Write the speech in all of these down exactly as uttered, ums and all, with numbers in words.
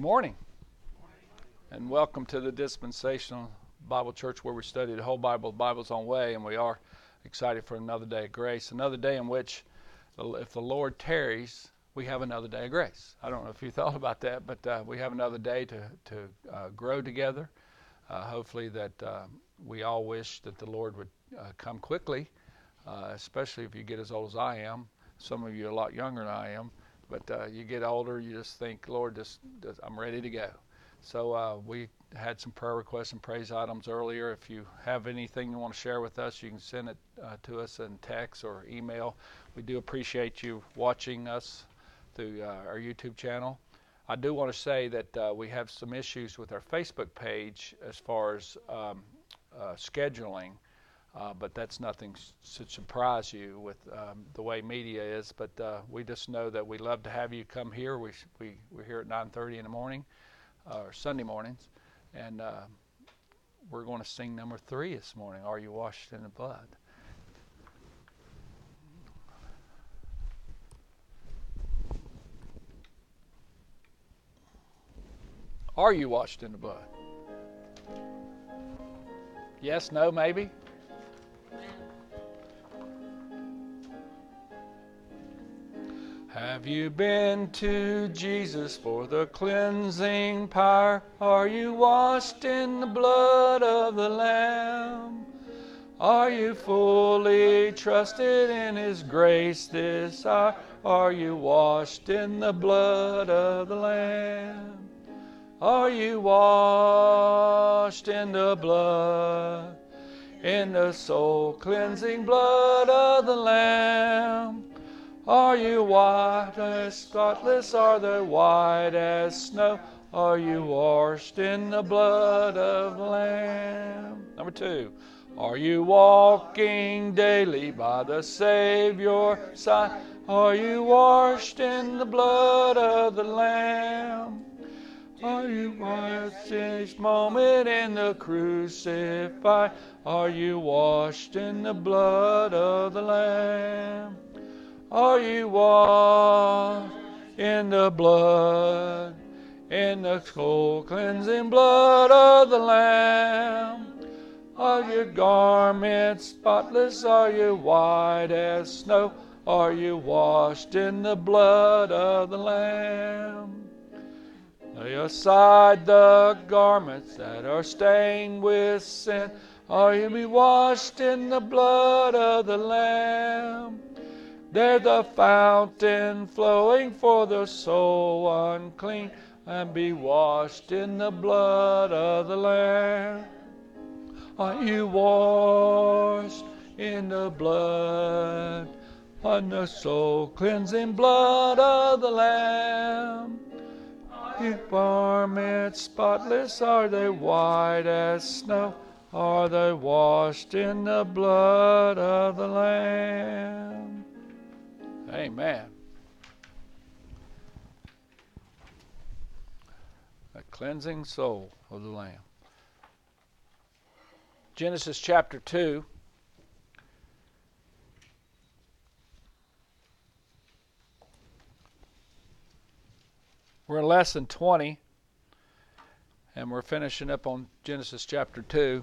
morning, and welcome to the Dispensational Bible Church, where we study the whole Bible, the Bible's own way, and we are excited for another day of grace, another day in which, if the Lord tarries, we have another day of grace. I don't know if you thought about that, but uh, we have another day to, to uh, grow together. Uh, hopefully that uh, we all wish that the Lord would uh, come quickly, uh, especially if you get as old as I am. Some of you are a lot younger than I am. But uh, you get older, you just think, Lord, this, this, I'm ready to go. So uh, we had some prayer requests and praise items earlier. If you have anything you want to share with us, you can send it uh, to us in text or email. We do appreciate you watching us through uh, our YouTube channel. I do want to say that uh, we have some issues with our Facebook page as far as um, uh, scheduling. Uh, but that's nothing to surprise you with um, the way media is. But uh, we just know that we love to have you come here. We, we, we're here at nine thirty in the morning, uh, or Sunday mornings. And uh, we're going to sing number three this morning, Are You Washed in the Blood? Are you washed in the blood? Yes, no, maybe? Have you been to Jesus for the cleansing power? Are you washed in the blood of the Lamb? Are you fully trusted in His grace this hour? Are you washed in the blood of the Lamb? Are you washed in the blood, in the soul cleansing blood of the Lamb? Are you white as spotless? Are they white as snow? Are you washed in the blood of the Lamb? Number two, are you walking daily by the Savior's side? Are you washed in the blood of the Lamb? Are you washed each moment in the crucified? Are you washed in the blood of the Lamb? Are you washed in the blood, in the soul cleansing blood of the Lamb? Are your garments spotless? Are you white as snow? Are you washed in the blood of the Lamb? Lay aside the garments that are stained with sin. Are you be washed in the blood of the Lamb? There the fountain flowing for the soul unclean, and be washed in the blood of the Lamb. Are you washed in the blood, on the soul cleansing blood of the Lamb? Are your garments spotless? Are they white as snow? Are they washed in the blood of the Lamb? Amen. The cleansing soul of the Lamb. Genesis chapter two. We're in lesson twenty, and we're finishing up on Genesis chapter two.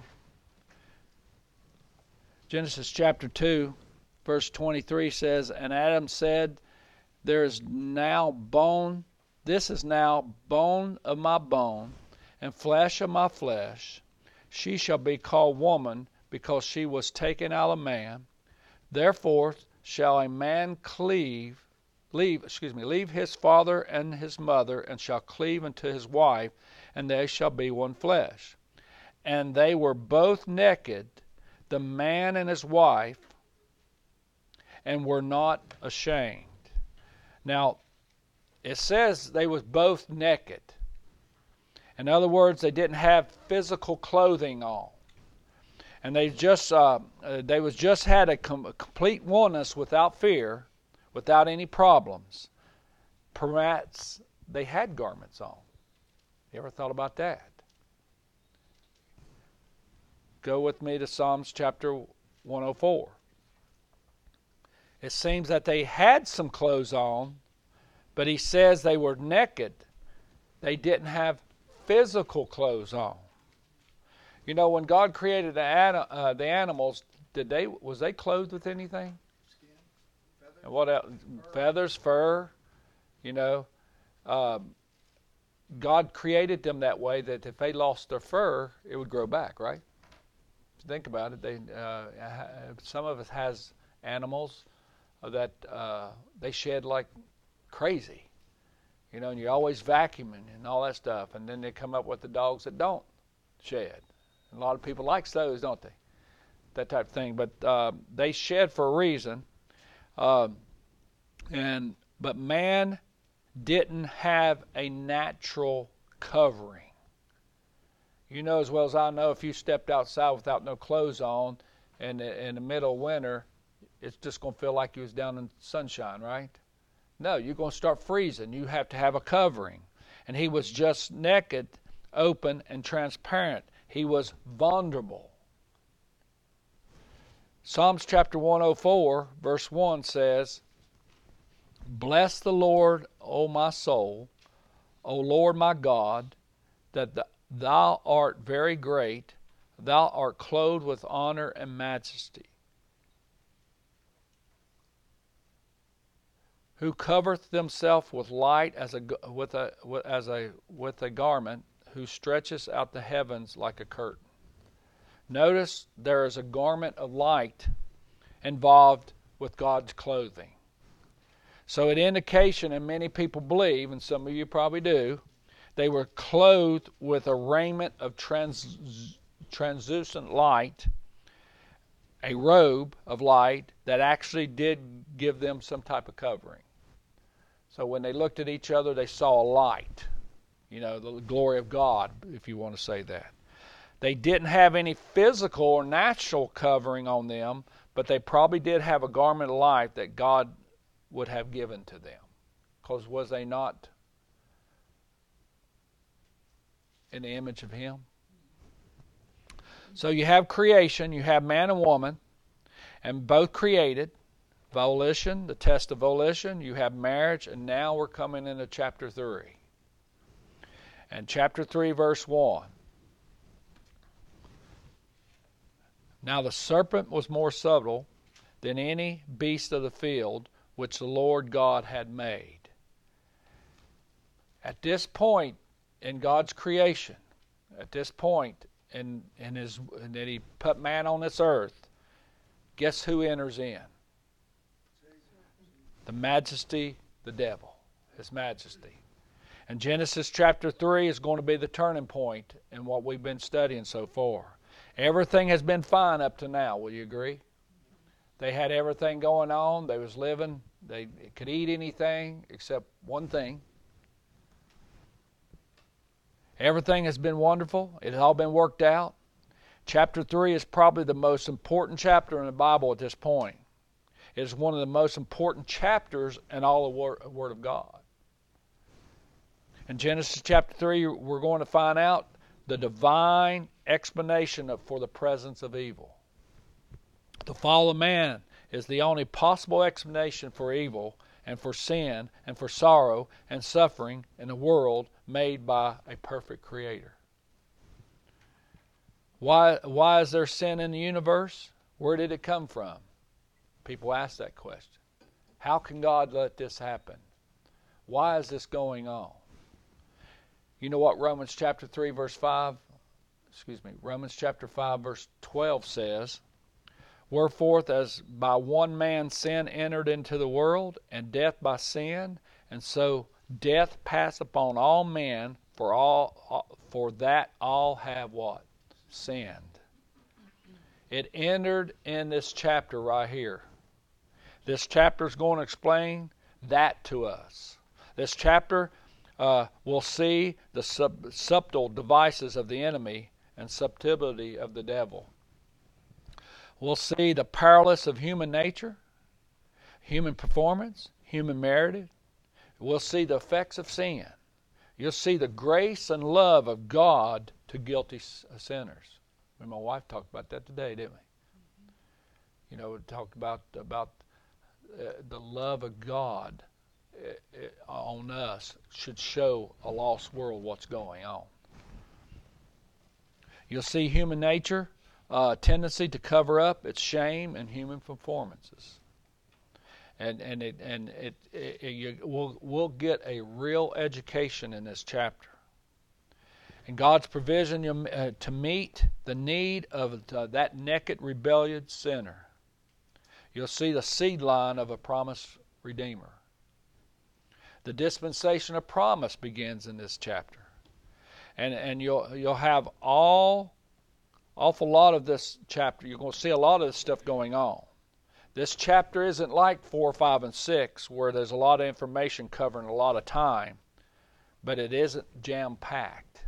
Genesis chapter two. Verse twenty-three says, And Adam said, There is now bone, this is now bone of my bone, and flesh of my flesh. She shall be called woman, because she was taken out of man. Therefore shall a man cleave, leave, excuse me, leave his father and his mother, and shall cleave unto his wife, and they shall be one flesh. And they were both naked, the man and his wife, and were not ashamed. Now, it says they was both naked. In other words, they didn't have physical clothing on, and they just uh, they was just had a, com- a complete oneness without fear, without any problems. Perhaps they had garments on. You ever thought about that? Go with me to Psalms chapter one oh four. It seems that they had some clothes on, but he says they were naked They didn't have physical clothes on. You know, when God created the, uh, the animals, did they was they clothed with anything? Skin, feathers, And what else? fur. Feathers, fur. You know, um, God created them that way that if they lost their fur, it would grow back. Right? Think about it. They uh, some of us has animals that uh, they shed like crazy. You know, and you're always vacuuming and all that stuff, and then they come up with the dogs that don't shed. And a lot of people like those, don't they? That type of thing. But uh, they shed for a reason. Um, and but man didn't have a natural covering. You know as well as I know, if you stepped outside without no clothes on, and in the middle of winter, it's just going to feel like you was down in sunshine, right? No, you're going to start freezing. You have to have a covering. And he was just naked, open, and transparent. He was vulnerable. Psalms chapter one oh four, verse one says, "Bless the Lord, O my soul, O Lord my God, that the, thou art very great, thou art clothed with honor and majesty. Who covereth himself with light as a with a as a with a garment, who stretcheth out the heavens like a curtain." Notice there is a garment of light involved with God's clothing. So an indication, and many people believe, and some of you probably do, they were clothed with a raiment of trans, translucent light, a robe of light that actually did give them some type of covering. So when they looked at each other, they saw a light, you know, the glory of God, if you want to say that. They didn't have any physical or natural covering on them, but they probably did have a garment of light that God would have given to them. Because was they not in the image of Him? So you have creation, you have man and woman, and both created. Volition, the test of volition, you have marriage, and now we're coming into chapter three. And chapter three, verse one. "Now the serpent was more subtle than any beast of the field which the Lord God had made." At this point in God's creation, at this point in, in his in that He put man on this earth, guess who enters in? The majesty, the devil, His majesty. And Genesis chapter three is going to be the turning point in what we've been studying so far. Everything has been fine up to now, will you agree? They had everything going on. They was living. They could eat anything except one thing. Everything has been wonderful. It has all been worked out. Chapter three is probably the most important chapter in the Bible at this point. It is one of the most important chapters in all the Word of God. In Genesis chapter three, we're going to find out the divine explanation of, for the presence of evil. The fall of man is the only possible explanation for evil and for sin and for sorrow and suffering in a world made by a perfect Creator. Why, why is there sin in the universe? Where did it come from? People ask that question. How can God let this happen? Why is this going on? You know what Romans chapter three verse five, excuse me, Romans chapter five verse twelve says, "Wherefore as by one man sin entered into the world, and death by sin, and so death passed upon all men, for all for that all have what? Sinned." It entered in this chapter right here. This chapter is going to explain that to us. This chapter uh, will see the sub- subtle devices of the enemy and subtlety of the devil. We'll see the powerless of human nature, human performance, human merit. We'll see the effects of sin. You'll see the grace and love of God to guilty sinners. And my wife talked about that today, didn't we? You know, we talked about about uh, the love of God on us should show a lost world what's going on. You'll see human nature, uh, tendency to cover up its shame and human performances. And and it and it, it, it you, we'll we'll get a real education in this chapter. And God's provision uh, to meet the need of uh, that naked, rebellious sinner. You'll see the seed line of a promised Redeemer. The dispensation of promise begins in this chapter, and and you'll you'll have all awful lot of this chapter. You're going to see a lot of this stuff going on. This chapter isn't like four, five, and six, where there's a lot of information covering a lot of time, but it isn't jam-packed.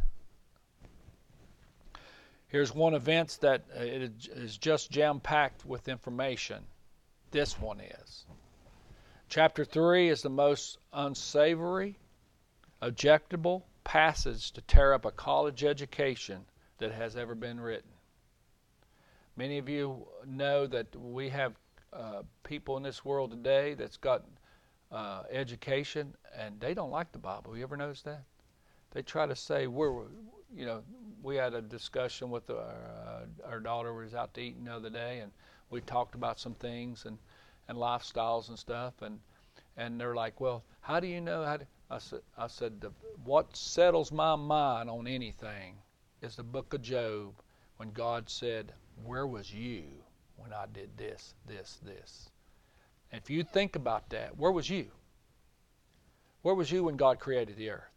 Here's one event that it is just jam-packed with information. This one is. Chapter three is the most unsavory, objectionable passage to tear up a college education that has ever been written. Many of you know that we have uh, people in this world today that's got uh, education, and they don't like the Bible. You ever notice that? They try to say, we're, you know, we had a discussion with our, uh, our daughter who was out to eat the other day, and we talked about some things and, and lifestyles and stuff, and and they're like, well, how do you know how to, I said, I said the, what settles my mind on anything is the book of Job, when God said, where was you when I did this, this, this? And if you think about that, where was you? Where was you when God created the earth?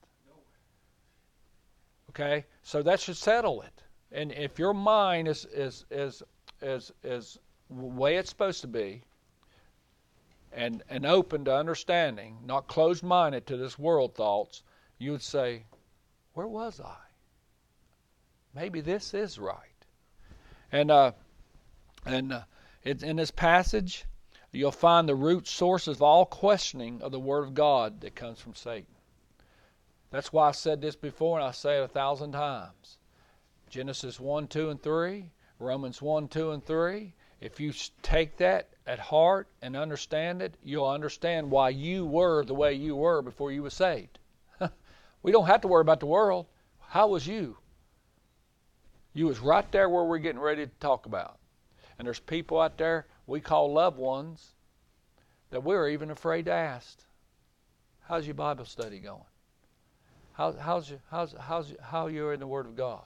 Okay, so that should settle it. And if your mind is is is is is the way it's supposed to be, and and open to understanding, not closed-minded to this world thoughts, you would say, where was I? Maybe this is right. And uh, and uh, it, in this passage, you'll find the root source of all questioning of the Word of God that comes from Satan. That's why I said this before, and I say it a thousand times. Genesis one, two, and three, Romans one, two, and three. If you take that at heart and understand it, you'll understand why you were the way you were before you were saved. We don't have to worry about the world. How was you? You was right there where we're getting ready to talk about. And there's people out there we call loved ones that we're even afraid to ask, how's your Bible study going? How, how's your, how's, how's, how you're in the Word of God?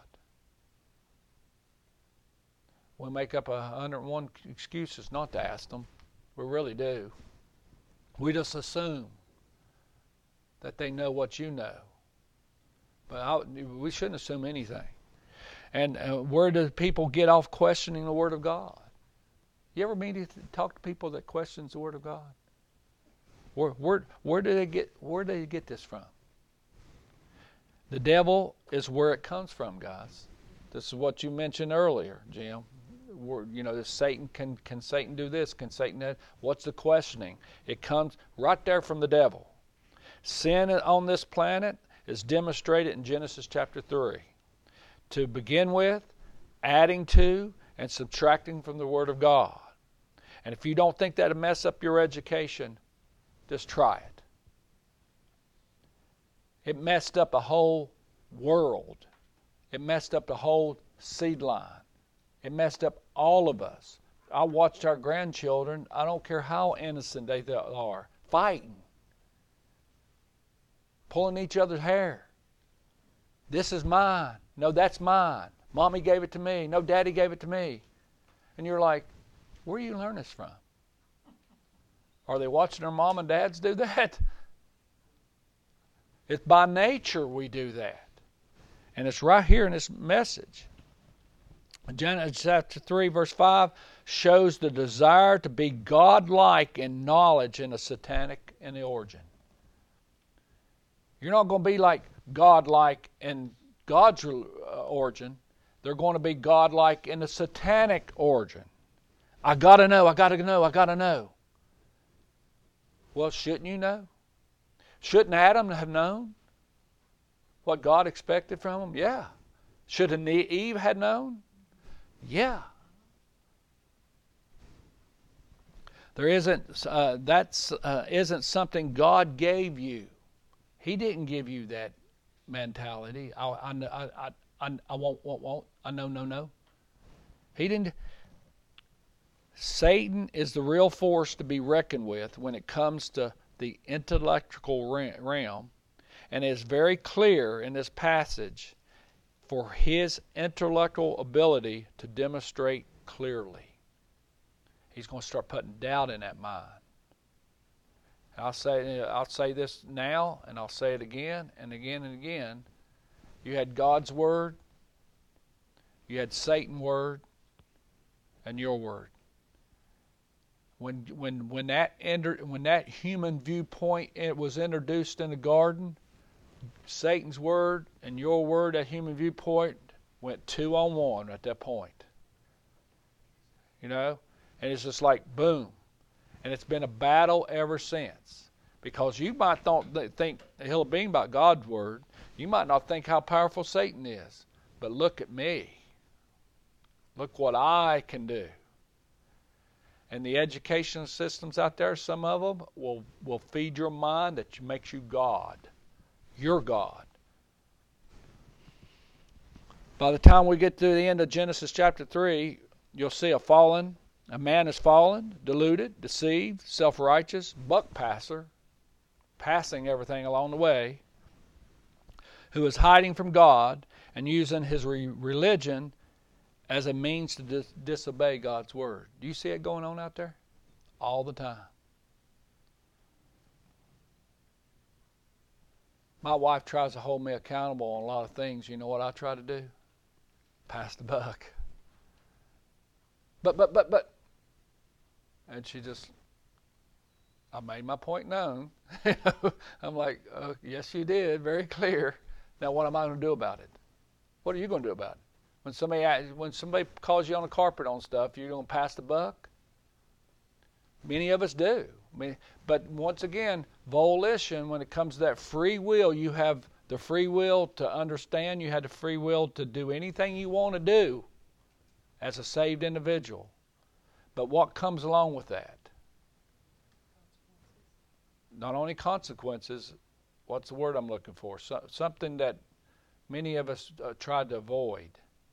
We make up a hundred and one excuses not to ask them. We really do. We just assume that they know what you know. But I, we shouldn't assume anything. And uh, where do people get off questioning the Word of God? You ever meet to talk to people that questions the Word of God? Where where where do they get where do they get this from? The devil is where it comes from, guys. This is what you mentioned earlier, Jim. Where, you know, Satan can can Satan do this? Can Satan that? What's the questioning? It comes right there from the devil. Sin on this planet is demonstrated in Genesis chapter three. To begin with, adding to and subtracting from the Word of God. And if you don't think that'll mess up your education, just try it. It messed up a whole world. It messed up the whole seed line. It messed up all of us. I watched our grandchildren, I don't care how innocent they are, fighting, pulling each other's hair. This is mine. No, that's mine. Mommy gave it to me. No, Daddy gave it to me. And you're like, where do you learn this from? Are they watching their mom and dads do that? It's by nature we do that. And it's right here in this message. Genesis chapter three, verse five, shows the desire to be God-like in knowledge in a satanic in the origin. You're not going to be like God-like in God's origin. They're going to be God-like in the satanic origin. I got to know, I got to know, I got to know. Well, shouldn't you know? Shouldn't Adam have known what God expected from him? Yeah. Shouldn't Eve have known? Yeah. There isn't uh, that's uh, isn't something God gave you. He didn't give you that mentality. I I I I, I won't won't won't. I know no no. He didn't. Satan is the real force to be reckoned with when it comes to the intellectual realm, and it is very clear in this passage for his intellectual ability to demonstrate clearly. He's going to start putting doubt in that mind. I'll say I'll say this now, and I'll say it again and again and again. You had God's word, you had Satan's word, and your word. When when when that enter, when that human viewpoint it was introduced in the garden, Satan's word and your word, that human viewpoint, went two on one at that point. You know, and it's just like boom, and it's been a battle ever since. Because you might not think a hill of being about God's word, you might not think how powerful Satan is, but look at me. Look what I can do. And the education systems out there, some of them will, will feed your mind that makes you God. You're God. By the time we get to the end of Genesis chapter three, you'll see a fallen, a man is fallen, deluded, deceived, self-righteous, buck passer, passing everything along the way, who is hiding from God and using his re- religion as a means to dis- disobey God's word. Do you see it going on out there? All the time. My wife tries to hold me accountable on a lot of things. You know what I try to do? Pass the buck. But, but, but, but. And she just, I made my point known. I'm like, oh, yes, you did. Very clear. Now, what am I going to do about it? What are you going to do about it? When somebody when somebody calls you on the carpet on stuff, you're going to pass the buck? Many of us do. I mean, but once again, volition, when it comes to that free will, you have the free will to understand. You have the free will to do anything you want to do as a saved individual. But what comes along with that? Not only consequences, what's the word I'm looking for? So, something that many of us uh, tried to avoid.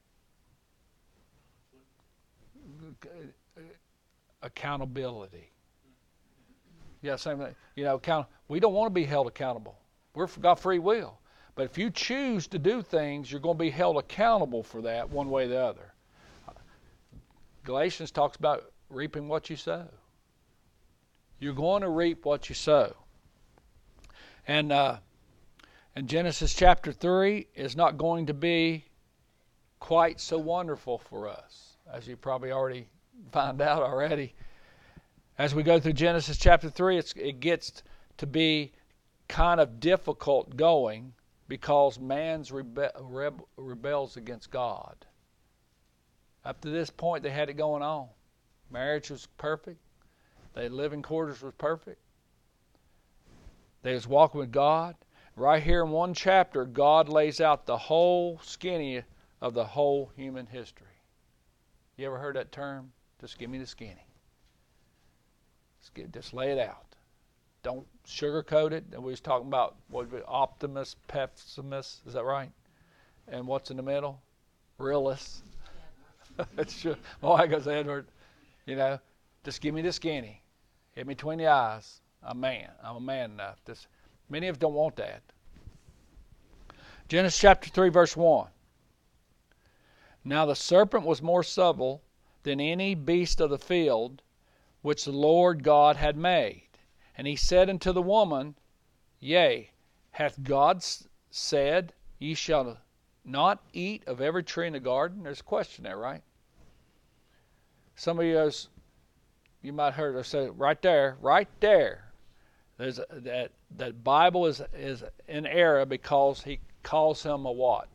Accountability. Yeah, same thing. You know, account. We don't want to be held accountable. We've got free will. But if you choose to do things, you're going to be held accountable for that one way or the other. Galatians talks about reaping what you sow. You're going to reap what you sow. And uh, and Genesis chapter three is not going to be quite so wonderful for us, as you probably already found out already. As we go through Genesis chapter three, it's, it gets to be kind of difficult going because man's rebe- rebe- rebels against God. Up to this point, they had it going on. Marriage was perfect. Their living quarters was perfect. They was walking with God. Right here in one chapter, God lays out the whole skinny of the whole human history. You ever heard that term? Just give me the skinny. Just, get, just lay it out. Don't sugarcoat it. And we was talking about what optimist, pessimist. Is that right? And what's in the middle? Realist. My wife goes, Edward, you know, just give me the skinny. Hit me between the eyes. I'm a man. I'm a man enough. Just, many of us don't want that. Genesis chapter three, verse one. Now the serpent was more subtle than any beast of the field which the Lord God had made. And he said unto the woman, Yea, hath God said, Ye shall not eat of every tree in the garden? There's a question there, right? Some of you guys, you might have heard her say, right there, right there. There's a, that that Bible is is in error because he calls him a what?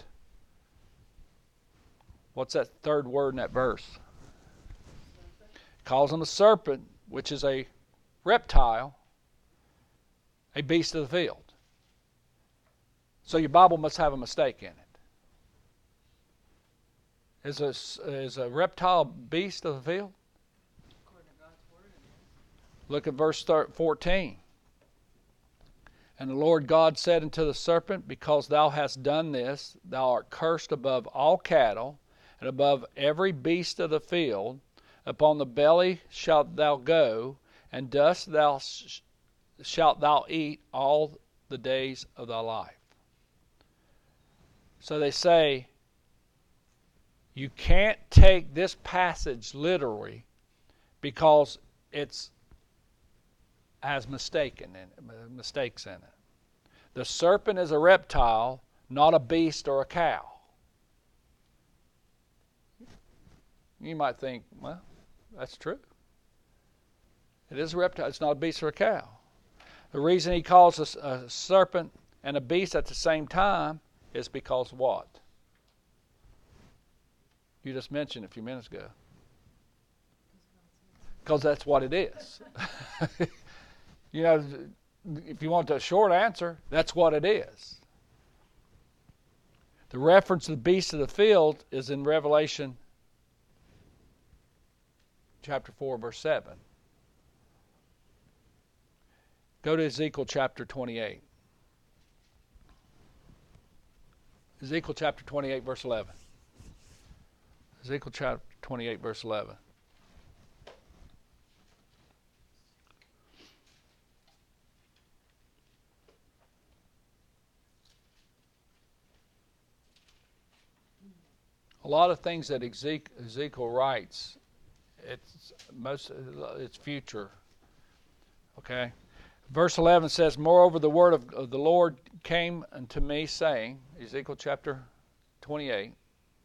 What's that third word in that verse? Calls him a serpent, which is a reptile, a beast of the field. So your Bible must have a mistake in it. Is a, is a reptile beast of the field? According to God's word, it is. Look at verse fourteen. And the Lord God said unto the serpent, because thou hast done this, thou art cursed above all cattle, and above every beast of the field. Upon the belly shalt thou go, and dust thou sh- shalt thou eat all the days of thy life. So they say, you can't take this passage literally because it's has mistaken in it, mistakes in it. The serpent is a reptile, not a beast or a cow. You might think, well, that's true. It is a reptile. It's not a beast or a cow. The reason he calls a, a serpent and a beast at the same time is because what? You just mentioned a few minutes ago. Because that's what it is. You know, if you want a short answer, that's what it is. The reference to the beast of the field is in Revelation chapter four, verse seven. Go to Ezekiel chapter twenty-eight. Ezekiel chapter twenty-eight, verse eleven. Ezekiel chapter twenty-eight, verse eleven. A lot of things that Ezekiel writes, it's most it's future. Okay? Verse eleven says, moreover, the word of, of the Lord came unto me, saying, Ezekiel chapter twenty-eight.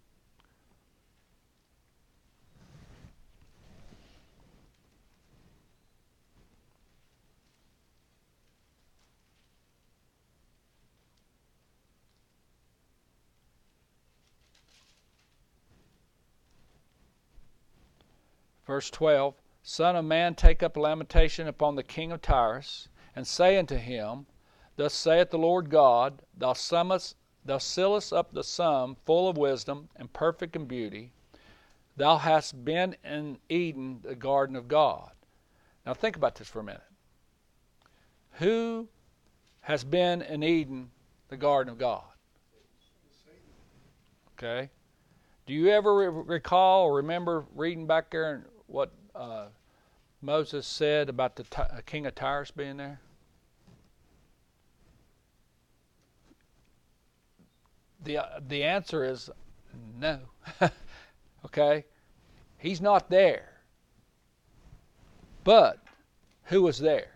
Verse twelve, Son of man, take up a lamentation upon the king of Tyrus, and say unto him, Thus saith the Lord God, Thou summest, thou sealest up the sum, full of wisdom, and perfect in beauty. Thou hast been in Eden, the garden of God. Now think about this for a minute. Who has been in Eden, the garden of God? Okay. Do you ever re- recall or remember reading back there and what uh, Moses said about the t- uh, king of Tyrus being there? The, uh, the answer is no. Okay? He's not there. But who was there?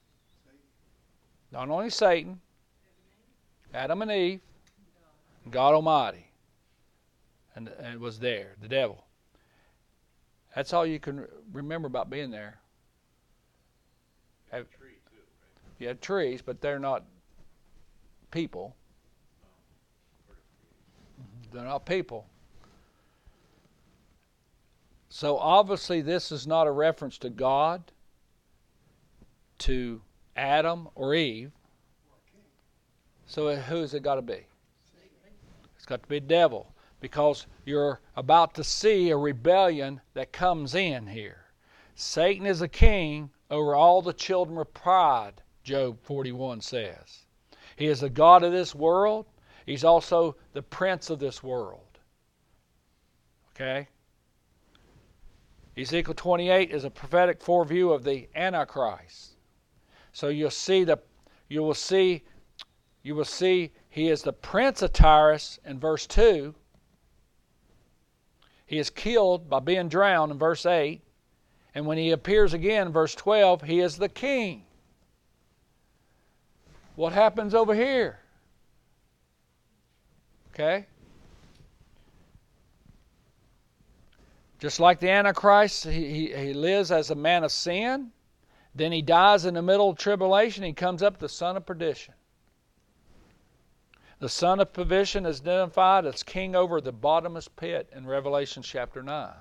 Not only Satan, Adam and Eve, God Almighty. And, and it was there, the devil. That's all you can remember about being there. Have, Tree too, right? you have trees, but they're not people. They're not people. So obviously this is not a reference to God, to Adam or Eve. So who has it got to be? It's got to be the devil. Because you're about to see a rebellion that comes in here. Satan is a king over all the children of pride, Job forty-one says. He is the god of this world. He's also the prince of this world. Okay? Ezekiel twenty-eight is a prophetic foreview of the Antichrist. So you'll see the you will see you will see he is the prince of Tyrus in verse two. He is killed by being drowned in verse eight. And when he appears again in verse twelve, he is the king. What happens over here? Okay? Just like the Antichrist, he, he, he lives as a man of sin. Then he dies in the middle of tribulation. He comes up the son of perdition. The son of perdition is identified as king over the bottomless pit in Revelation chapter nine.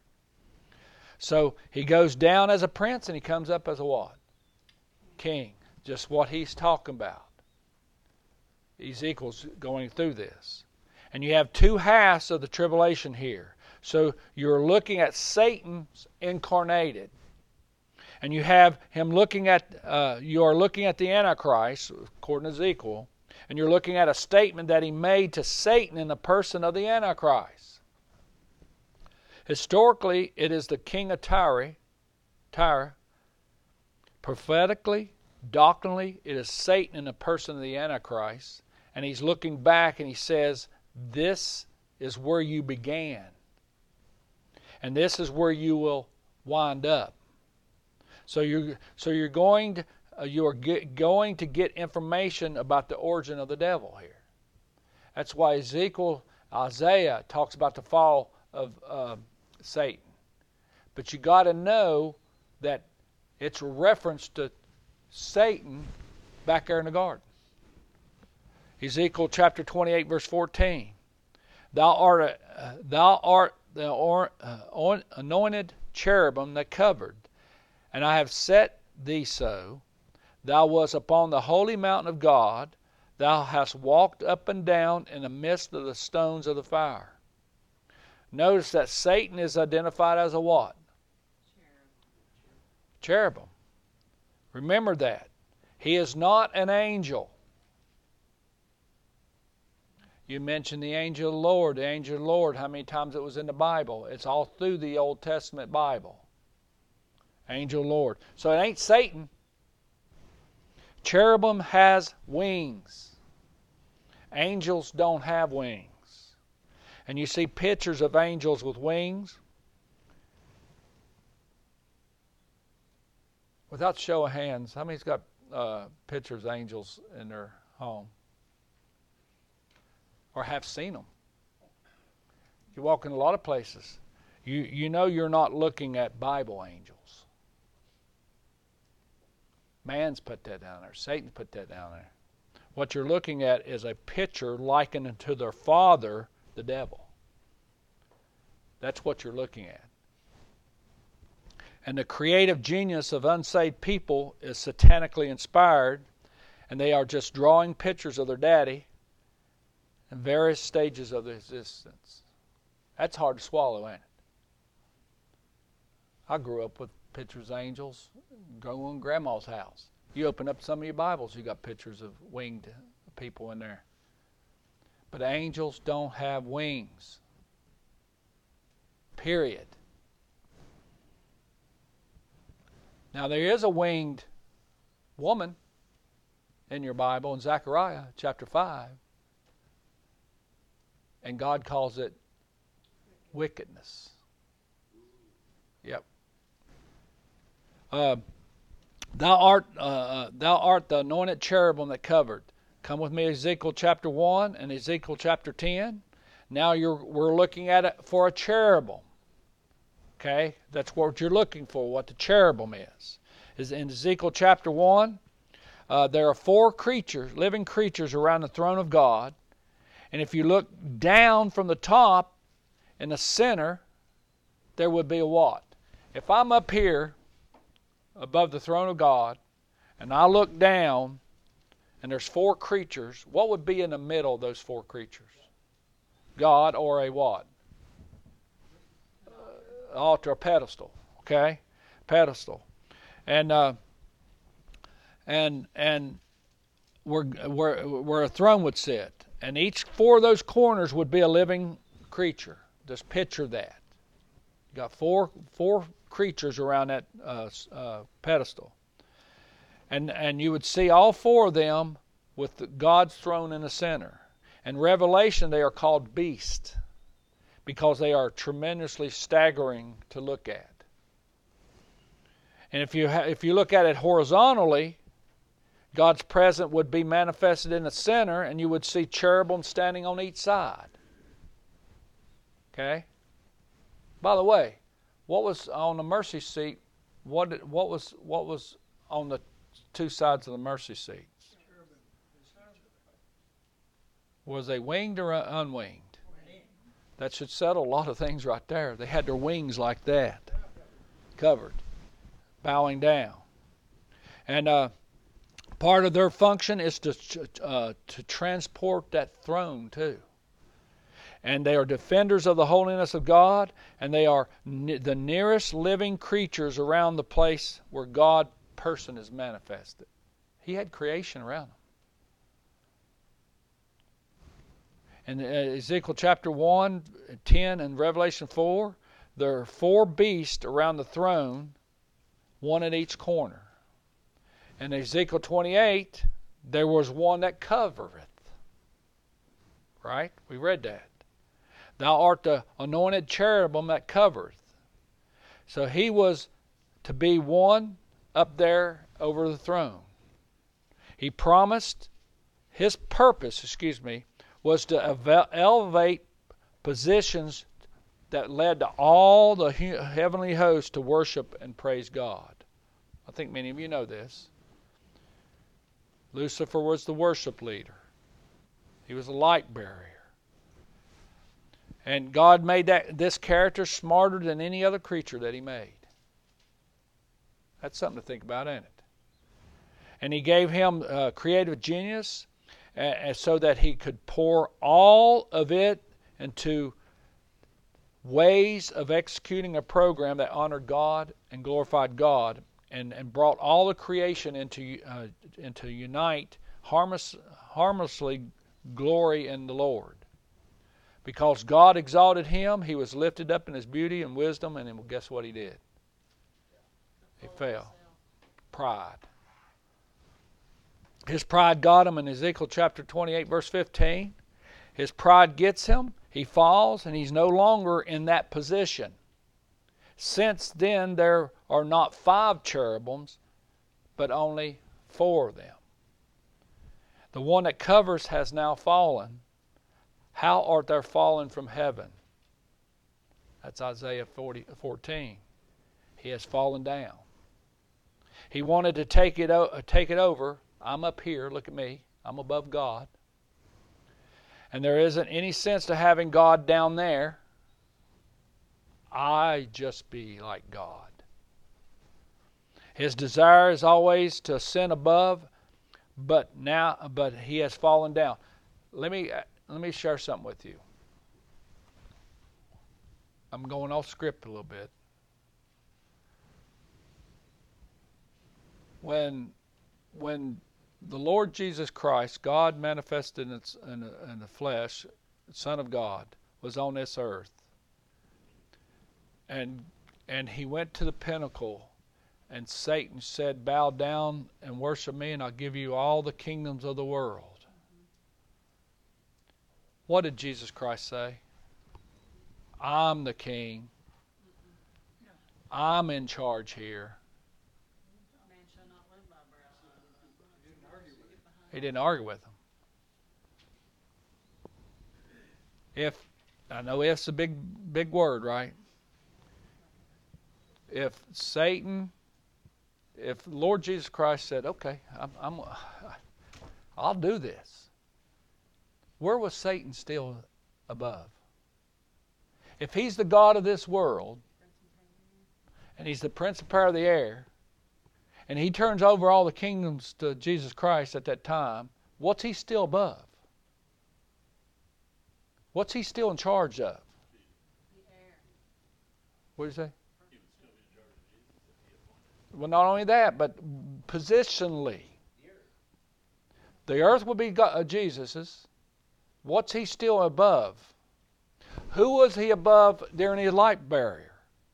So he goes down as a prince and he comes up as a what? King. Just what he's talking about. Ezekiel's going through this. And you have two halves of the tribulation here. So you're looking at Satan's incarnated. And you have him looking at, uh, you are looking at the Antichrist, according to Ezekiel, and you're looking at a statement that he made to Satan in the person of the Antichrist. Historically, it is the king of Tyre. Tyre. Prophetically, doctrinally, it is Satan in the person of the Antichrist. And he's looking back and he says, this is where you began. And this is where you will wind up. So you're, so you're going to, uh, you are get, going to get information about the origin of the devil here. That's why Ezekiel, Isaiah talks about the fall of uh, Satan. But you got to know that it's a reference to Satan back there in the garden. Ezekiel chapter twenty-eight, verse fourteen. Thou art, a, uh, thou art the or, uh, anointed cherubim that covered, and I have set thee so. Thou wast upon the holy mountain of God. Thou hast walked up and down in the midst of the stones of the fire. Notice that Satan is identified as a what? Cherubim. Remember that. He is not an angel. You mentioned the angel of the Lord. The angel of the Lord, how many times it was in the Bible? It's all through the Old Testament Bible. Angel of the Lord. So it ain't Satan. Cherubim has wings. Angels don't have wings. And you see pictures of angels with wings. Without show of hands, how many's got uh, pictures of angels in their home? Or have seen them? You walk in a lot of places. You, you know you're not looking at Bible angels. Man's put that down there. Satan's put that down there. What you're looking at is a picture likened to their father, the devil. That's what you're looking at. And the creative genius of unsaved people is satanically inspired, and they are just drawing pictures of their daddy in various stages of their existence. That's hard to swallow, ain't it? I grew up with pictures of angels growing in Grandma's house. You open up some of your Bibles, you got pictures of winged people in there. But angels don't have wings. Period. Now there is a winged woman in your Bible in Zechariah chapter five. And God calls it wickedness. Yep. Uh, thou art uh, thou art the anointed cherubim that covered. Come with me, Ezekiel chapter one and Ezekiel chapter ten. Now you're we're looking at it for a cherubim. Okay, that's what you're looking for. What the cherubim is is in Ezekiel chapter one. Uh, there are four creatures, living creatures, around the throne of God. And if you look down from the top in the center, there would be a what? If I'm up here above the throne of God and I look down and there's four creatures, what would be in the middle of those four creatures? God, or a what? Uh, altar, a pedestal. Okay? Pedestal. And uh, and and where, where, where a throne would sit. And each four of those corners would be a living creature. Just picture that. You got four four creatures around that uh, uh, pedestal, and and you would see all four of them with the, God's throne in the center. In Revelation, they are called beasts because they are tremendously staggering to look at. And if you ha- if you look at it horizontally, God's presence would be manifested in the center, and you would see cherubim standing on each side. Okay? By the way, what was on the mercy seat? What did, what was what was on the two sides of the mercy seat? Was they winged or unwinged? That should settle a lot of things right there. They had their wings like that, covered, bowing down, and uh, part of their function is to uh, to transport that throne too. And they are defenders of the holiness of God, and they are ne- the nearest living creatures around the place where God person is manifested. He had creation around him. In Ezekiel chapter one, ten, and Revelation four, there are four beasts around the throne, one at each corner. In Ezekiel twenty-eight, there was one that covereth. Right? We read that. Thou art the anointed cherubim that covereth. So he was to be one up there over the throne. He promised, his purpose, excuse me, was to elevate positions that led to all the heavenly hosts to worship and praise God. I think many of you know this. Lucifer was the worship leader. He was a light barrier. And God made that this character smarter than any other creature that he made. That's something to think about, ain't it? And he gave him uh, creative genius uh, so that he could pour all of it into ways of executing a program that honored God and glorified God, and, and brought all the creation into uh, into unite harmless, harmlessly glory in the Lord. Because God exalted him, he was lifted up in his beauty and wisdom, and guess what he did? He fell. Pride. His pride got him in Ezekiel chapter twenty-eight, verse fifteen. His pride gets him, he falls, and he's no longer in that position. Since then, there are not five cherubims, but only four of them. The one that covers has now fallen. How art thou fallen from heaven? That's Isaiah forty, fourteen. He has fallen down. He wanted to take it, take it over. I'm up here, look at me. I'm above God. And there isn't any sense to having God down there. I just be like God. His desire is always to ascend above, but now, but he has fallen down. Let me let me share something with you. I'm going off script a little bit. When when the Lord Jesus Christ, God manifested in, its, in, the, in the flesh, the Son of God, was on this earth, and and he went to the pinnacle, and Satan said, bow down and worship me, and I'll give you all the kingdoms of the world. What did Jesus Christ say? I'm the king. I'm in charge here. He didn't argue with them. If, I know if's a big, big word, right? If Satan, if Lord Jesus Christ said, okay, I'm, I'm, I'll do this. Where was Satan still above? If he's the God of this world, and he's the prince and power of the air, and he turns over all the kingdoms to Jesus Christ at that time, what's he still above? What's he still in charge of? What did you say? Well, not only that, but positionally. The earth will be God, uh, Jesus's. What's he still above? Who was he above during his light barrier?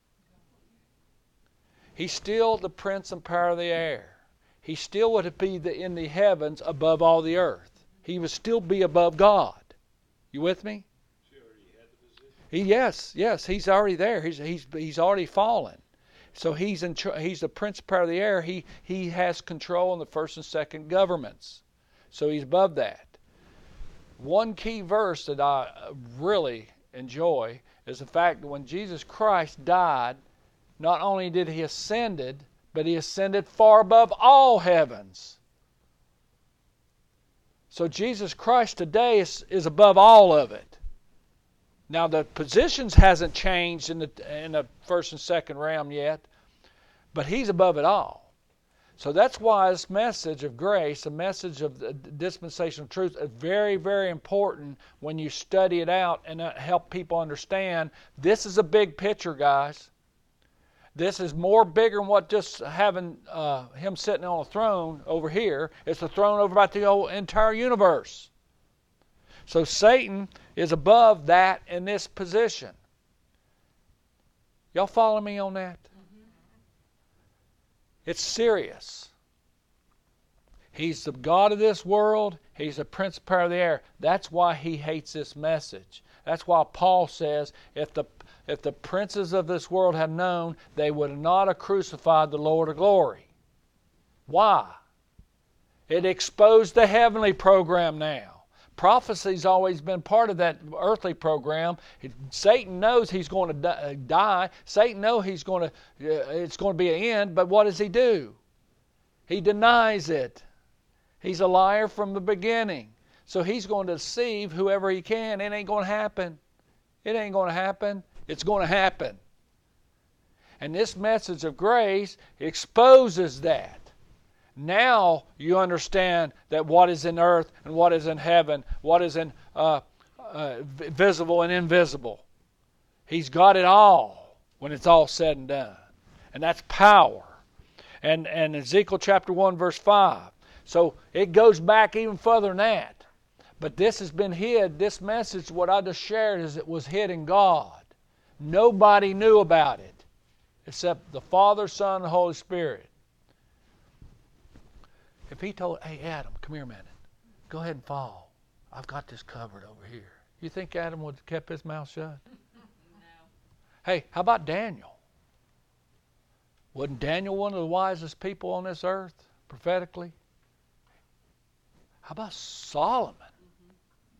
He's still the prince and power of the air. He still would be the, in the heavens above all the earth. He would still be above God. You with me? He, yes, yes, he's already there. He's he's he's already fallen. So he's in he's the prince and power of the air. He he has control in the first and second governments. So he's above that. One key verse that I really enjoy is the fact that when Jesus Christ died, not only did he ascended, but he ascended far above all heavens. So Jesus Christ today is, is above all of it. Now the positions hasn't changed in the in the first and second realm yet, but he's above it all. So that's why this message of grace, a message of the dispensation of truth, is very, very important when you study it out and help people understand. This is a big picture, guys. This is more bigger than what just having uh, him sitting on a throne over here. It's the throne over about the whole entire universe. So Satan is above that in this position. Y'all follow me on that? It's serious. He's the God of this world. He's the prince of power of the air. That's why he hates this message. That's why Paul says, if the if the princes of this world had known, they would not have crucified the Lord of glory. Why? It exposed the heavenly program now. Prophecy's always been part of that earthly program. Satan knows he's going to die. Satan knows he's going to, it's going to be an end, but what does he do? He denies it. He's a liar from the beginning. So he's going to deceive whoever he can. It ain't going to happen. It ain't going to happen. It's going to happen. And this message of grace exposes that. Now you understand that what is in earth and what is in heaven, what is in uh, uh, visible and invisible. He's got it all when it's all said and done. And that's power. And, and Ezekiel chapter one verse five. So it goes back even further than that. But this has been hid. This message, what I just shared, is it was hid in God. Nobody knew about it except the Father, Son, and the Holy Spirit. If he told, hey, Adam, come here a minute. Go ahead and fall. I've got this covered over here. You think Adam would have kept his mouth shut? No. Hey, how about Daniel? Wasn't Daniel one of the wisest people on this earth, prophetically? How about Solomon? Mm-hmm.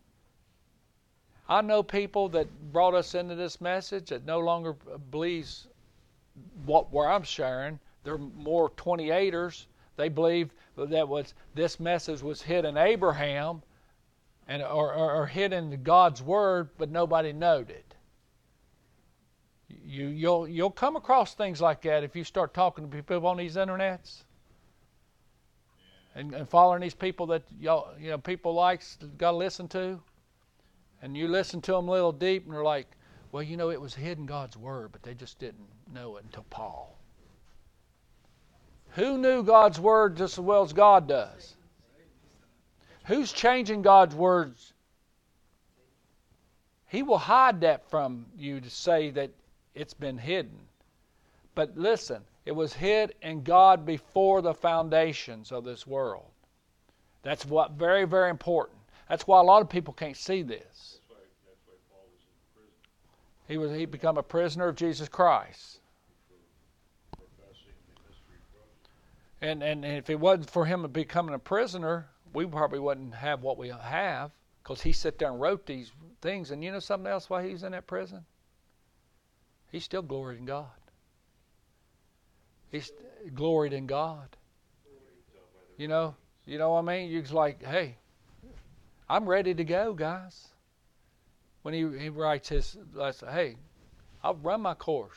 I know people that brought us into this message that no longer believes what where I'm sharing. They're more twenty-eighters. They believe that was this message was hid in Abraham and or, or, or hid in God's Word, but nobody knowed it. You, you'll you'll come across things like that if you start talking to people on these internets and, and following these people that y'all you know people likes got to listen to, and you listen to them a little deep, and they're like, well, you know, it was hid in God's Word, but they just didn't know it until Paul. Who knew God's Word just as well as God does? Who's changing God's words? He will hide that from you to say that it's been hidden. But listen, it was hid in God before the foundations of this world. That's what very, very important. That's why a lot of people can't see this. That's why, that's why Paul was in prison. He was he become a prisoner of Jesus Christ. And, and and if it wasn't for him becoming a prisoner, we probably wouldn't have what we have, because he sat there and wrote these things. And you know something else why he's in that prison? He still gloried in God. He's gloried in God. You know, you know what I mean? You're like, hey, I'm ready to go, guys. When he, he writes his, I say, hey, I'll run my course.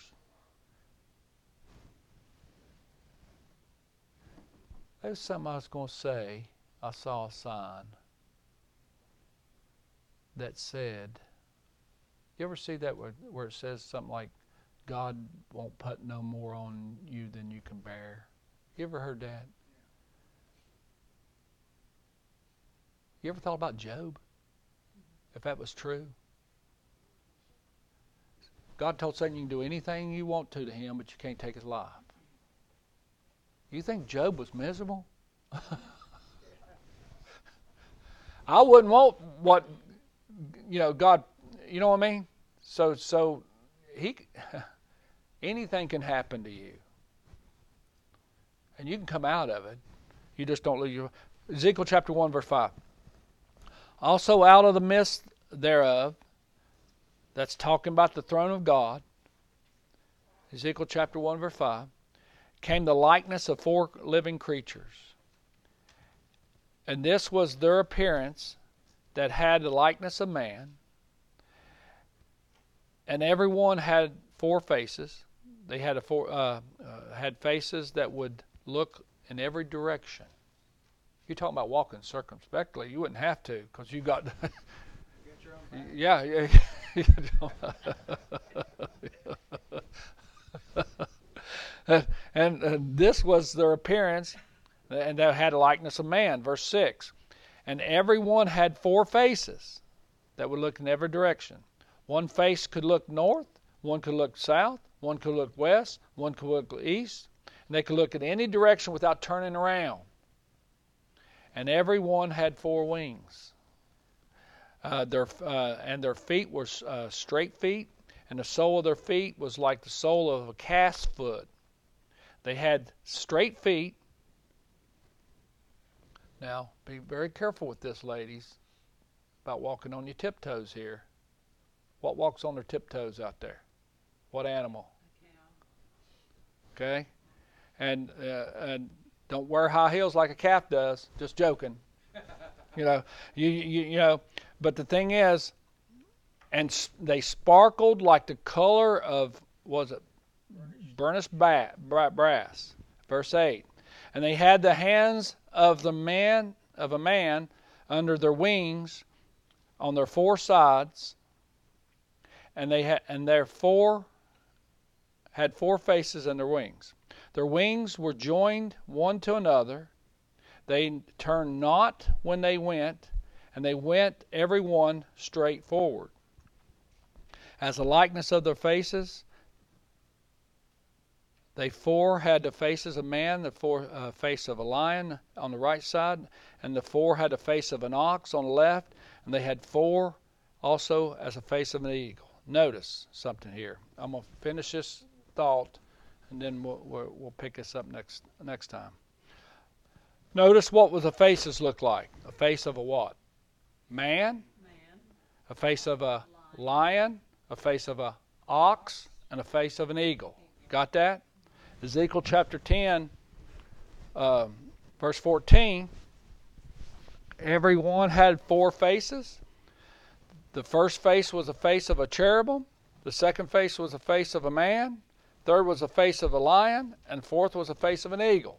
There's something I was going to say. I saw a sign that said, you ever see that where, where it says something like, God won't put no more on you than you can bear? You ever heard that? You ever thought about Job? If that was true? God told Satan you can do anything you want to to him, but you can't take his life. You think Job was miserable? I wouldn't want what, you know, God, you know what I mean? So, so he, anything can happen to you. And you can come out of it. You just don't lose your, Ezekiel chapter one, verse five. Also out of the midst thereof, that's talking about the throne of God, Ezekiel chapter one, verse five, came the likeness of four living creatures. And this was their appearance that had the likeness of man. And every one had four faces. They had a four, uh, uh, had faces that would look in every direction. You're talking about walking circumspectly. You wouldn't have to, because you got. Get your own back. yeah, yeah. and, and this was their appearance, and they had a likeness of man. Verse six. And everyone had four faces that would look in every direction. One face could look north, one could look south, one could look west, one could look east, and they could look in any direction without turning around. And every one had four wings. Uh, their uh, and their feet were uh, straight feet, and the sole of their feet was like the sole of a calf's foot. They had straight feet. Now, be very careful with this, ladies, about walking on your tiptoes here. What walks on their tiptoes out there? What animal? A cow. Okay, and uh, and. Don't wear high heels like a calf does. Just joking. You know, you, you you know. But the thing is, and they sparkled like the color of, was it burnished brass? Verse eight. And they had the hands of the man of a man under their wings, on their four sides, and they had and their four had four faces in their wings. Their wings were joined one to another. They turned not when they went, and they went every one straight forward. As the likeness of their faces, they four had the faces of man, the four uh, face of a lion on the right side, and the four had the face of an ox on the left, and they had four also as a face of an eagle. Notice something here. I'm going to finish this thought, and then we'll, we'll, we'll pick this up next next time. Notice what was the faces look like. A face of a what? Man. Man. A face of a lion. lion. A face of a ox. And a face of an eagle. Got that? Ezekiel chapter ten, uh, verse fourteen. Everyone had four faces. The first face was a face of a cherubim. The second face was a face of a man. Third was a face of a lion, and fourth was a face of an eagle.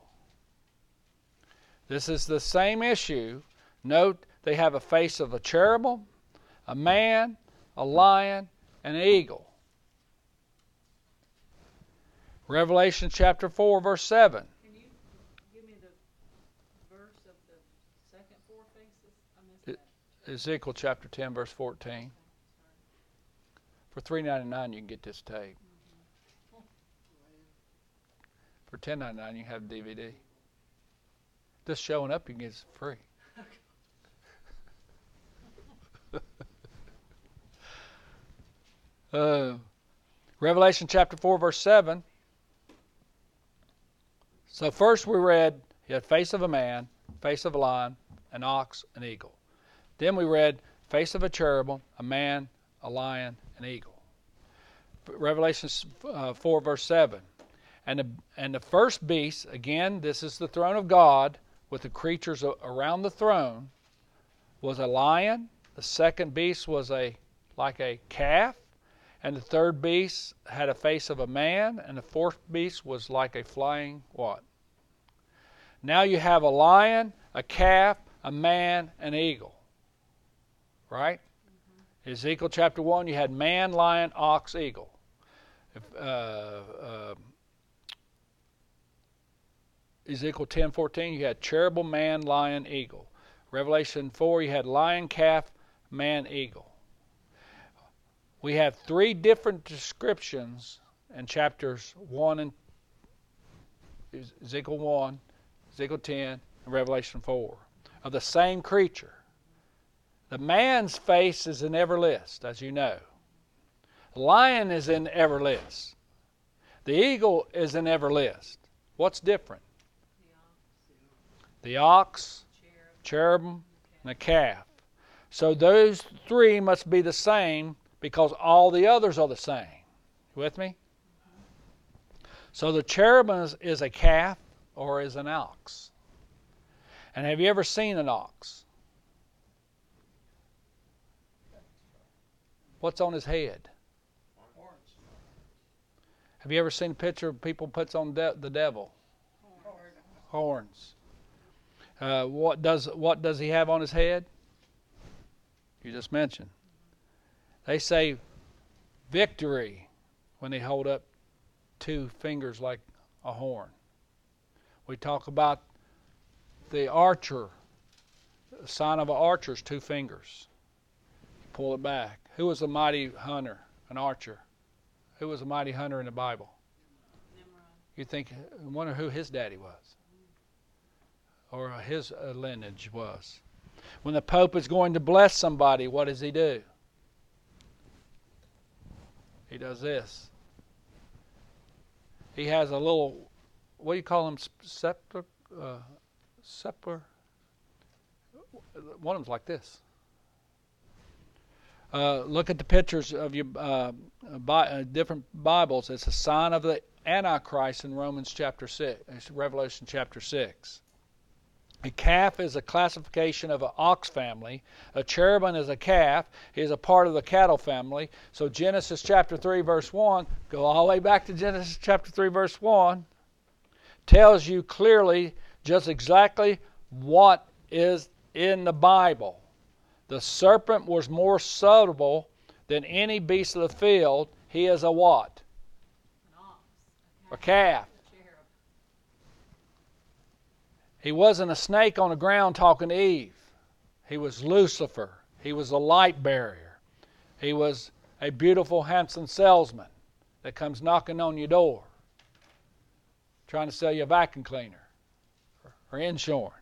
This is the same issue. Note they have a face of a cherubim, a man, a lion, and an eagle. Revelation chapter four, verse seven. Can you give me the verse of the second four faces? I missed that. Ezekiel chapter ten, verse fourteen. For three ninety-nine you can get this tape. For ten ninety-nine, you can have a D V D. Just showing up, you can get it free. uh, Revelation chapter four, verse seven. So first we read, he had face of a man, face of a lion, an ox, an eagle. Then we read, face of a cherubim, a man, a lion, an eagle. Revelation uh, four, verse seven. And the, and the first beast, again, this is the throne of God, with the creatures around the throne, was a lion. The second beast was a like a calf. And the third beast had a face of a man. And the fourth beast was like a flying what? Now you have a lion, a calf, a man, an eagle. Right? Mm-hmm. Ezekiel chapter one, you had man, lion, ox, eagle. If, uh, uh, Ezekiel ten fourteen, you had cherubim, man, lion, eagle. Revelation four, you had lion, calf, man, eagle. We have three different descriptions in chapters one and Ezekiel one, Ezekiel ten, and Revelation four of the same creature. The man's face is in every list, as you know. The lion is in every list. The eagle is in every list. What's different? The ox, cherubim, and the calf. So those three must be the same because all the others are the same. You with me? So the cherubim is, is a calf or is an ox. And have you ever seen an ox? What's on his head? Horns. Have you ever seen a picture of people puts on de- the devil? Horns. horns. Uh, what does what does he have on his head? You just mentioned. They say victory when they hold up two fingers like a horn. We talk about the archer. The sign of an archer is two fingers. You pull it back. Who was a mighty hunter, an archer? Who was a mighty hunter in the Bible? Nimrod. You think, I wonder who his daddy was, or his uh, lineage was. When the Pope is going to bless somebody, what does he do? He does this. He has a little, what do you call them, scepter? Uh, scepter? One of them's like this. Uh, look at the pictures of your uh, bi- uh, different Bibles. It's a sign of the Antichrist in Romans chapter six, Revelation chapter six. A calf is a classification of an ox family. A cherubim is a calf. He is a part of the cattle family. So Genesis chapter three verse one, go all the way back to Genesis chapter three verse one, tells you clearly just exactly what is in the Bible. The serpent was more subtle than any beast of the field. He is a what? An ox. A calf. A cherub. He wasn't a snake on the ground talking to Eve. He was Lucifer. He was a light barrier. He was a beautiful, handsome salesman that comes knocking on your door, trying to sell you a vacuum cleaner or insurance.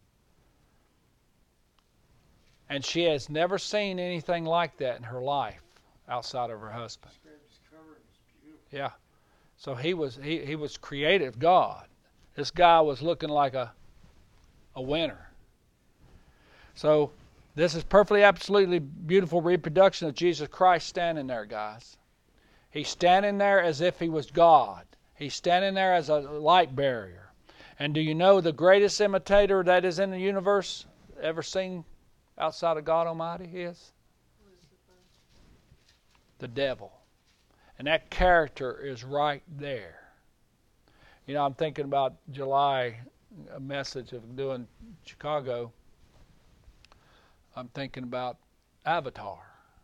And she has never seen anything like that in her life outside of her husband. Yeah. So he was he, he was creative God. This guy was looking like a a winner. So this is perfectly, absolutely beautiful reproduction of Jesus Christ standing there, guys. He's standing there as if he was God. He's standing there as a light barrier. And do you know the greatest imitator that is in the universe ever seen outside of God Almighty is? Lucifer. The devil. And that character is right there. You know, I'm thinking about July, a message of doing Chicago. I'm thinking about Avatar.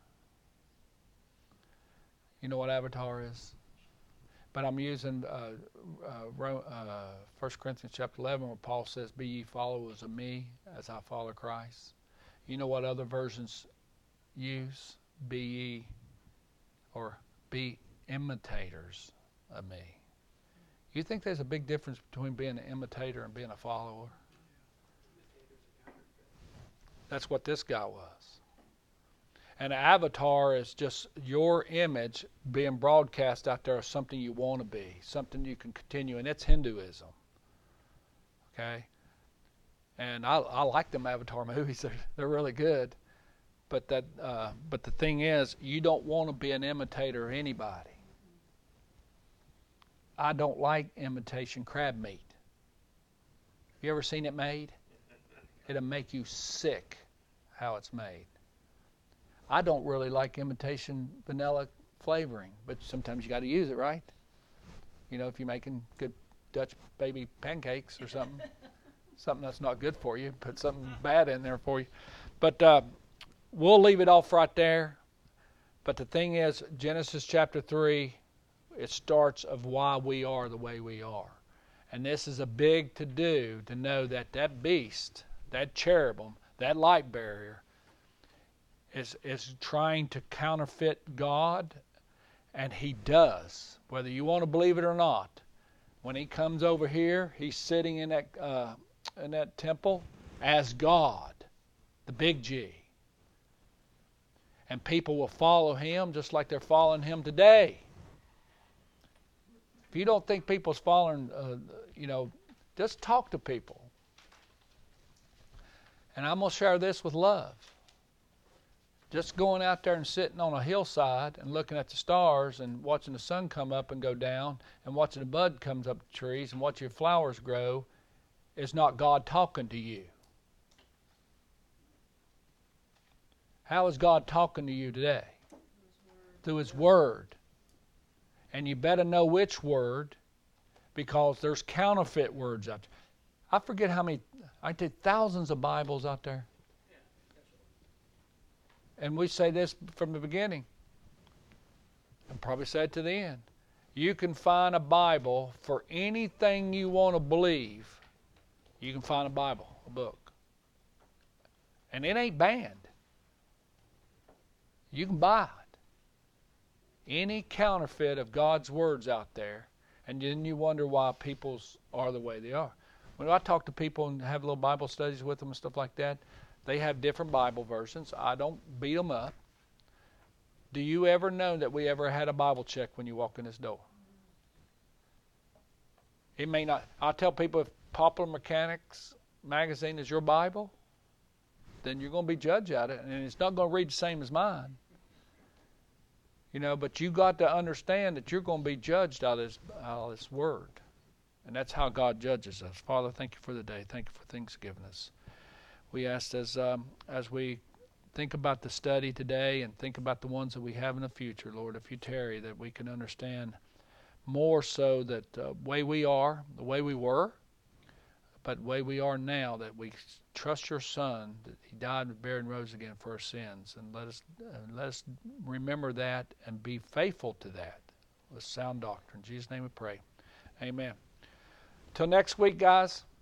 You know what Avatar is? But I'm using uh, uh, uh, First Corinthians chapter eleven where Paul says, be ye followers of me as I follow Christ. You know what other versions use? Be ye, or be imitators of me. You think there's a big difference between being an imitator and being a follower? That's what this guy was. An avatar is just your image being broadcast out there as something you want to be, something you can continue, and it's Hinduism. Okay? And I, I like them Avatar movies. They're, they're really good. But that, uh, but the thing is, you don't want to be an imitator of anybody. I don't like imitation crab meat. You ever seen it made? It'll make you sick how it's made. I don't really like imitation vanilla flavoring, but sometimes you got to use it, right? You know, if you're making good Dutch baby pancakes or something, something that's not good for you, put something bad in there for you. But uh, we'll leave it off right there. But the thing is, Genesis chapter three, it starts of why we are the way we are. And this is a big to-do to know that that beast, that cherubim, that light barrier, is, is trying to counterfeit God, and he does, whether you want to believe it or not. When he comes over here, he's sitting in that, uh, in that temple as God, the big G. And people will follow him just like they're following him today. If you don't think people's following, uh, you know, just talk to people. And I'm going to share this with love. Just going out there and sitting on a hillside and looking at the stars and watching the sun come up and go down and watching the bud comes up the trees and watching your flowers grow is not God talking to you. How is God talking to you today? Through His Word. And you better know which word, because there's counterfeit words out there. I forget how many, I did thousands of Bibles out there. And we say this from the beginning, and probably say it to the end. You can find a Bible for anything you want to believe. You can find a Bible, a book. And it ain't banned. You can buy it. Any counterfeit of God's words out there, and then you wonder why people's are the way they are. When I talk to people and have little Bible studies with them and stuff like that, they have different Bible versions. I don't beat them up. Do you ever know that we ever had a Bible check when you walk in this door? It may not. I tell people, if Popular Mechanics magazine is your Bible, then you're going to be judged at it, and it's not going to read the same as mine. You know, but you got to understand that you're going to be judged out of this, out of this word. And that's how God judges us. Father, thank you for the day. Thank you for things given us. We ask as um, as we think about the study today and think about the ones that we have in the future, Lord, if you tarry, that we can understand more so that the uh, way we are, the way we were, but the way we are now, that we trust your Son, that he died and buried and rose again for our sins. And let us, uh, let us remember that and be faithful to that with sound doctrine. In Jesus' name we pray. Amen. Till next week, guys.